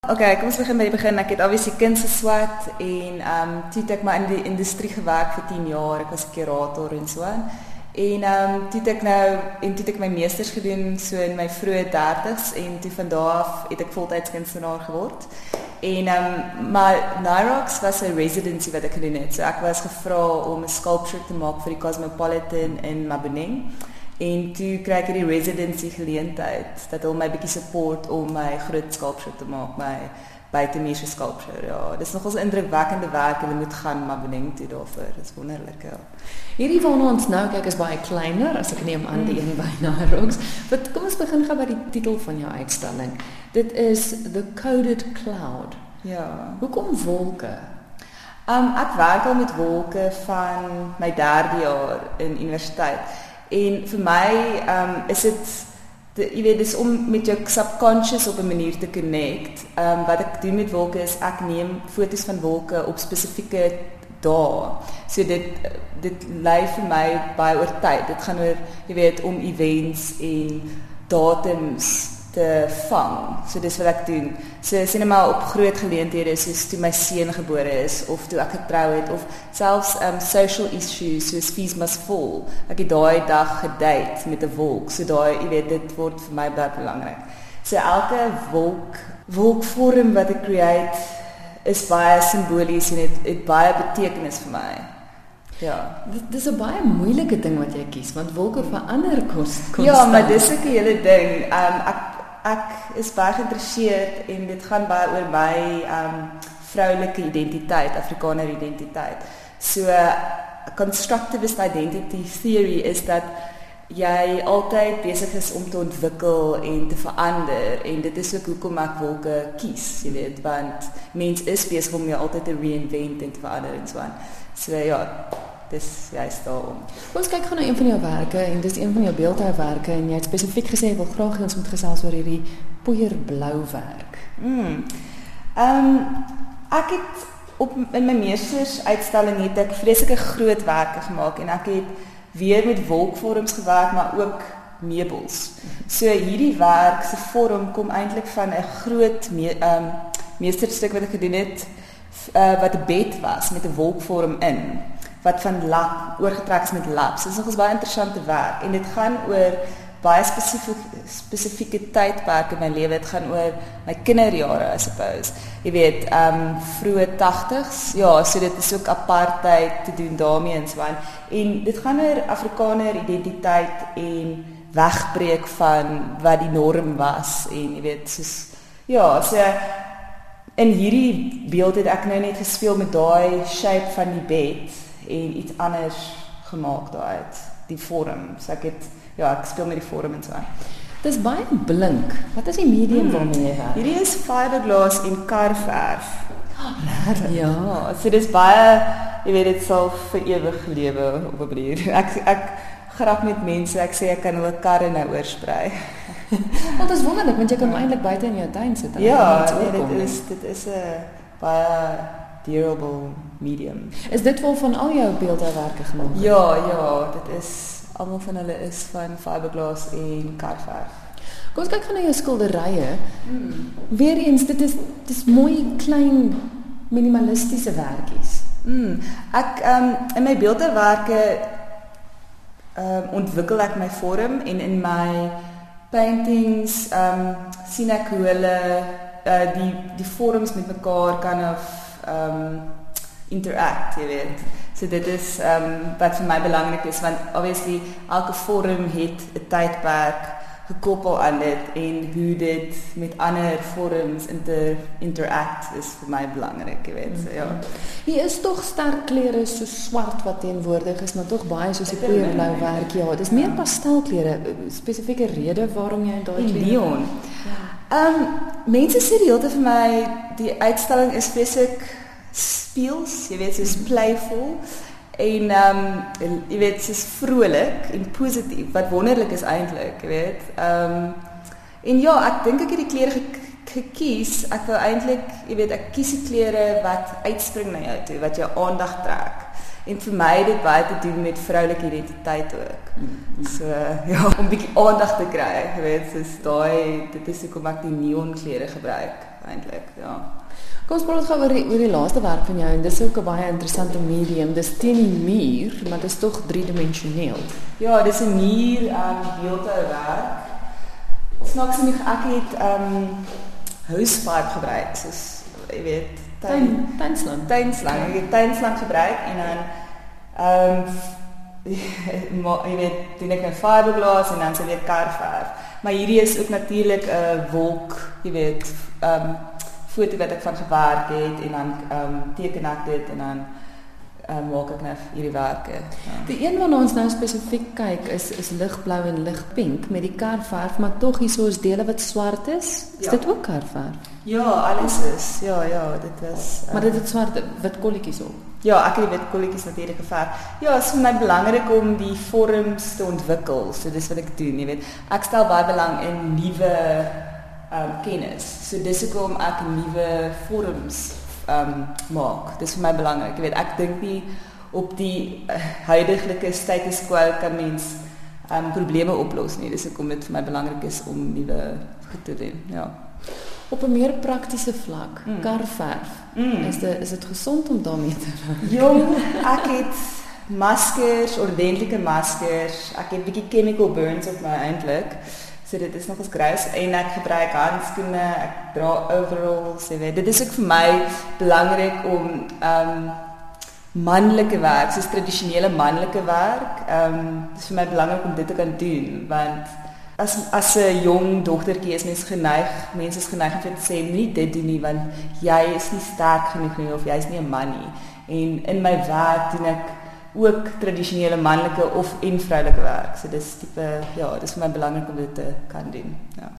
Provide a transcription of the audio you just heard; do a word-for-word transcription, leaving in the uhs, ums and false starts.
Okay, kom ons begin by die begin. Ek het obviously kuns geswat en um toe het ek maar in die industrie gewerk vir tien jaar. Ek was 'n kurator en so aan. En um toe het ek nou en toe het ek my meesters gedoen so in my vroeë dertigs en toe van daar af het ek voltyds kunstenaar geword. En um maar Nyrox was 'n residency wat ek gedoen het. So ek was gevra om 'n sculpture te maak vir die Cosmopolitan in Maboneng. En toe kry ek die residency geleentheid dat hulle my bietjie support om my groot sculpture te maak, my buitemuurse sculpture. Ja, dis nogals 'n indrukwekkende werk. Hulle moet gaan Maboneng toe daarvoor. Dis wonderlik. Ja. Hierdie waarna ons nou kyk is baie kleiner as ek neem aan die een by Nyrox. Wat kom ons begin gou by die titel van jou uitstalling. Dit is The Coded Cloud. Ja. Hoekom wolke? Um ek werk al met wolke van my derde jaar in universiteit. En vir my um is dit jy weet dis om met jou subconscious op 'n manier te connect. Um wat ek doen met wolke is ek neem foto's van wolke op spesifieke dae. So dit dit lei vir my baie oor tyd. Dit gaan oor jy weet om events en datums te vang. So dis wat ek doen. So sien maar op groot geleenthede soos toe my seun gebore is of toe ek getrou het of selfs um social issues soos Fees Must Fall. Ek het daai dag gedate met 'n wolk. So daai jy weet dit word vir my baie belangrik. So elke wolk wolkvorm wat ek create is baie simbolies en dit het, het baie betekenis vir my. Ja. Dit dis 'n baie moeilike ding wat jy kies want wolke verander konstant. Ja, maar dis 'n hele ding. Um ek ek is baie geïnteresseerd en dit gaan baie oor my um vroulike identiteit, Afrikaner identiteit. So constructivist identity theory is dat jy altyd besig is om te ontwikkel en te verander en dit is ook hoekom ek wolke kies, jy weet, want mens is besig om jou altyd te reinvent en te verander en so aan. So ja, dis juist daarom. Ons kyk gou na een van jou werke en dis een van jou beeldhouwerke en jy het spesifiek gesê jy wil graag hê ons moet gesels oor hierdie poeierblou werk. Mm. Um ek het op in my meesters uitstalling het ek vreeslike groot werke gemaak en ek het weer met wolkvorms gewerk maar ook meubels. So hierdie werk se vorm kom eintlik van 'n groot me, um meesterstuk wat ek gedoen het uh, wat 'n bed was met 'n wolkvorm in wat van lap oorgetrek is met laps. Dit is nogals baie interessante werk en dit gaan oor baie spesifieke spesifieke tydperke in my lewe. Dit gaan oor my kinderjare, I suppose. Jy weet, um vroeë tagtigs. Ja, so dit is ook apartheid te doen daarmee en so aan. En dit gaan oor Afrikaner identiteit en wegbreek van wat die norm was en jy weet, soos ja, so in hierdie beeld het ek nou net gespeel met daai shape van die bed en iets anders gemaak daaruit, die vorm. So ek het ja, ek speel met die vorm en so aan. Dis baie blink. Wat is die medium hmm. waarmee jy werk? Hierdie is fiberglass en karverf. Oh, ja, so dis baie, jy weet dit sal vir ewig lewe op 'n manier. Ek ek grap met mense, ek sê ek kan hulle karre nou oorsprei. Want dit is wonderlik want jy kan eintlik buite in jou tuin sit. Ja, nee, dit is dit is 'n baie durable medium. Is dit wel van al jou beeldhouwerke gemaak? Ja, ja, dit is almal van hulle is van fiberglass en karverf. Kom ons kyk gou na jou skilderye. Hmm. Weereens, dit is dis mooi klein minimalistiese werkies. Hmm. Ek um in my beeldhouwerke um ontwikkel ek my vorm en in my paintings um sien ek hoe hulle uh, die die vorms met mekaar kan of um interact, jy weet. So dit is um wat vir my belangrik is want obviously elke vorm het 'n tydperk gekoppel aan dit en hoe dit met ander vorms inter interact is vir my belangrik, jy weet. So ja. Hier is tog sterk kleure so swart wat teenwoordig is, maar tog baie soos die poeierblou werk. Ja, dis meer pastelkleure. Spesifieke rede waarom jy daai kleure neon. Ja. Um mense sê die hele tyd vir my die uitstalling is spesifiek speels, jy weet, soos playful en um jy weet, soos vrolik en positief, wat wonderlik is eintlik, jy weet. Um en ja, ek dink ek het die klere ge gekies, ek wou eintlik, jy weet, ek kies die klere wat uitspring na jou toe, wat jou aandag trek. En vir my het dit baie te doen met vroulike identiteit ook. So ja, om 'n bietjie aandag te kry, jy weet, soos daai dit is hoekom ek die neonklere gebruik eintlik, ja. Kom ons praat gou oor die, oor die laaste werk van jou en dis ook 'n baie interessante medium. Dis teen die muur, maar dis tog driedimensioneel. Ja, dis 'n muur um beeldhouwerk. Snaaks genoeg ek het um housepipe gebruik, soos jy weet, Tuin, tuinslang. tuinslang. Ek het tuinslang gebruik en dan um maar jy weet, doen ek 'n fiberglass en dan se weer karverf. Maar hierdie is ook natuurlik 'n wolk, jy weet, um foto wat ek van gewerk het en dan um teken ek dit en dan um, maak ek nou hierdie werke. Ja. Die een waarna ons nou spesifiek kyk is is ligblou en ligpink met die karverf, maar tog hierso is dele wat swart is. Is Ja. dit ook karverf? Ja, alles is. Ja, ja, dit was um, Maar dit het swart wit kolletjies op. ja, ek het die wit kolletjies natuurlik geverf. Ja, dit is vir my belangrik om die vorms te ontwikkel. So dis wat ek doen, jy weet. Ek stel baie belang in nuwe um kennis. So dis hoekom ek nuwe vorms um maak. Dis vir my belangrik. Jy weet, ek dink nie op die uh, huidige status quo kan mens um probleme oplos nie. Dis hoekom dit vir my belangrik is om nuwe goed te doen. Ja. Op 'n meer praktiese vlak, Mm. karverf. Mm. Is dit is dit gesond om daarmee te werk? Jong, ek het maskers, ordentlike maskers. Ek het bietjie chemical burns op my eintlik. So dit is nogals grys en ek gebruik handskoene, ek dra overalls, jy weet. Dit is ook vir my belangrik om um manlike werk, soos tradisionele manlike werk. Um dis vir my belangrik om dit te kan doen want as as 'n jong dogtertjie is mens geneig, mense is geneig om te sê moenie dit doen nie want jy is nie sterk genoeg nie of jy's nie 'n man nie. En in my werk doen ek ook tradisionele manlike of en vroulike werk. So dis tipe ja, dis vir my belangrik om dit te kan doen. Ja.